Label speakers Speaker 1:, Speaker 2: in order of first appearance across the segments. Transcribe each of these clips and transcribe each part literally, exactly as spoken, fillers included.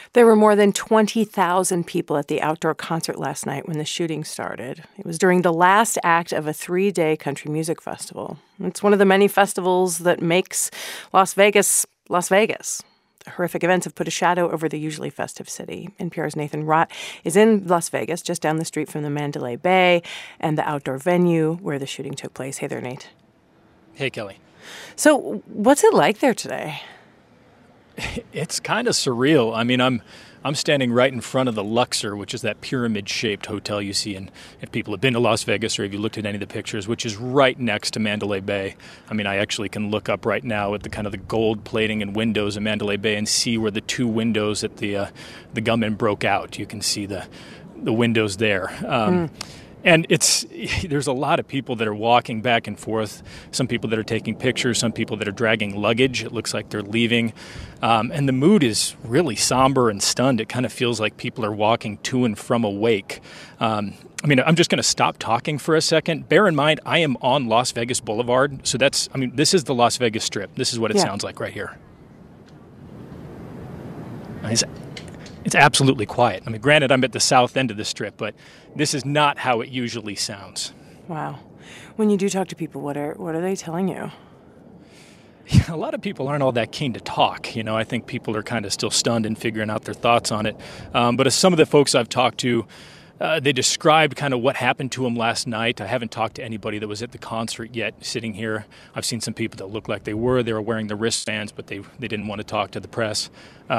Speaker 1: There were more than twenty thousand people at the outdoor concert last night when the shooting started. It was during the last act of a three-day country music festival. It's one of the many festivals that makes Las Vegas, Las Vegas. The horrific events have put a shadow over the usually festive city. N P R's Nathan Rott is in Las Vegas, just down the street from the Mandalay Bay and the outdoor venue where the shooting took place. Hey there, Nate.
Speaker 2: Hey, Kelly.
Speaker 1: So what's it like there today?
Speaker 2: It's kind of surreal. I mean, I'm I'm standing right in front of the Luxor, which is that pyramid-shaped hotel you see, and if people have been to Las Vegas or if you looked at any of the pictures, which is right next to Mandalay Bay. I mean, I actually can look up right now at the kind of the gold plating and windows of Mandalay Bay and see where the two windows that the uh, the gunman broke out. You can see the the windows there. Um, mm. And it's there's a lot of people that are walking back and forth, some people that are taking pictures, some people that are dragging luggage. It looks like they're leaving. Um, and the mood is really somber and stunned. It kind of feels like people are walking to and from a wake. Um, I mean, I'm just going to stop talking for a second. Bear in mind, I am on Las Vegas Boulevard. So that's, I mean, this is the Las Vegas Strip. This is what it yeah. sounds like right here. It's, it's absolutely quiet. I mean, granted, I'm at the south end of the Strip, but this is not how it usually sounds.
Speaker 1: Wow. When you do talk to people, what are what are they telling you?
Speaker 2: A lot of people aren't all that keen to talk. You know, I think people are kind of still stunned and figuring out their thoughts on it. Um, but as some of the folks I've talked to, uh, they described kind of what happened to them last night. I haven't talked to anybody that was at the concert yet sitting here. I've seen some people that look like they were. They were wearing the wristbands, but they they didn't want to talk to the press.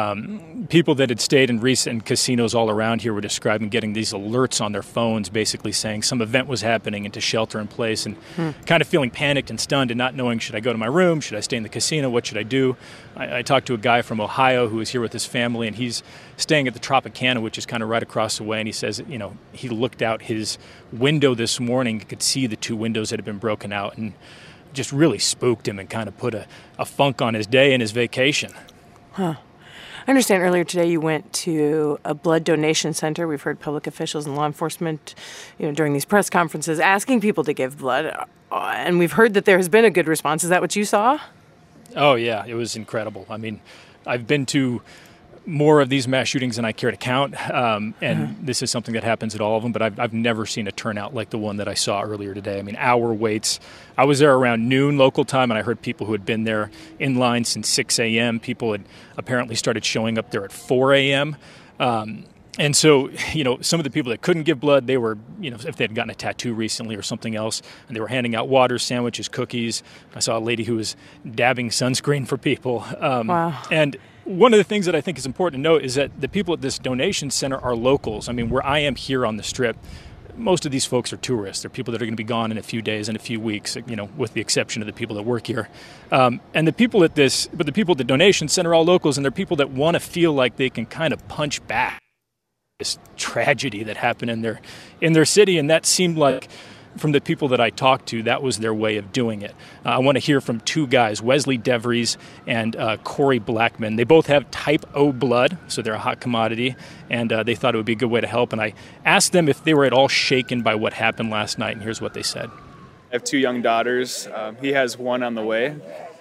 Speaker 2: Um, people that had stayed in recent casinos all around here were describing getting these alerts on their phones, basically saying some event was happening and to shelter in place, and hmm. kind of feeling panicked and stunned and not knowing, should I go to my room? Should I stay in the casino? What should I do? I, I talked to a guy from Ohio who was here with his family, and he's staying at the Tropicana, which is kind of right across the way, and he says, you know, he looked out his window this morning, could see the two windows that had been broken out, and just really spooked him and kind of put a, a funk on his day and his vacation.
Speaker 1: Huh. I understand earlier today you went to a blood donation center. We've heard public officials and law enforcement, you know, during these press conferences asking people to give blood. Uh, and we've heard that there has been a good response. Is that what you saw?
Speaker 2: Oh, yeah. It was incredible. I mean, I've been to more of these mass shootings than I care to count, um, and uh-huh. this is something that happens at all of them, but I've, I've never seen a turnout like the one that I saw earlier today. I mean, hour waits. I was there around noon local time, and I heard people who had been there in line since six a.m. People had apparently started showing up there at four a.m., um, and so, you know, some of the people that couldn't give blood, they were, you know, if they had gotten a tattoo recently or something else, and they were handing out water, sandwiches, cookies. I saw a lady who was dabbing sunscreen for people. Um,
Speaker 1: wow.
Speaker 2: And one of the things that I think is important to note is that the people at this donation center are locals. I mean, where I am here on the Strip, most of these folks are tourists. They're people that are going to be gone in a few days and a few weeks, you know, with the exception of the people that work here. Um, and the people at this, but the people at the donation center are all locals, and they're people that want to feel like they can kind of punch back this tragedy that happened in their in their city, and that seemed like, from the people that I talked to, that was their way of doing it. Uh, I want to hear from two guys, Wesley DeVries and uh, Corey Blackman. They both have type O blood, so they're a hot commodity, and uh, they thought it would be a good way to help. And I asked them if they were at all shaken by what happened last night, and here's what they said.
Speaker 3: I have two young daughters. Um, he has one on the way,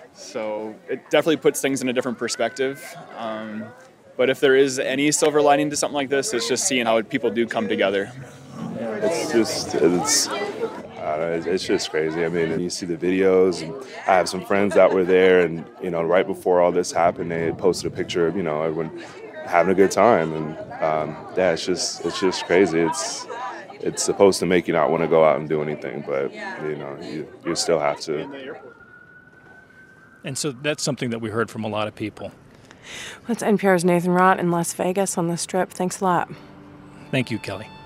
Speaker 3: so it definitely puts things in a different perspective. Um, but if there is any silver lining to something like this, it's just seeing how people do come together.
Speaker 4: It's just, it's, uh, it's just crazy. I mean, you see the videos, and I have some friends that were there, and, you know, right before all this happened, they had posted a picture of, you know, everyone having a good time, and um, yeah, it's just, it's just crazy. It's, it's supposed to make you not want to go out and do anything, but, you know, you, you still have to.
Speaker 2: And so that's something that we heard from a lot of people.
Speaker 1: That's N P R's Nathan Rott in Las Vegas on the Strip. Thanks a lot.
Speaker 2: Thank you, Kelly.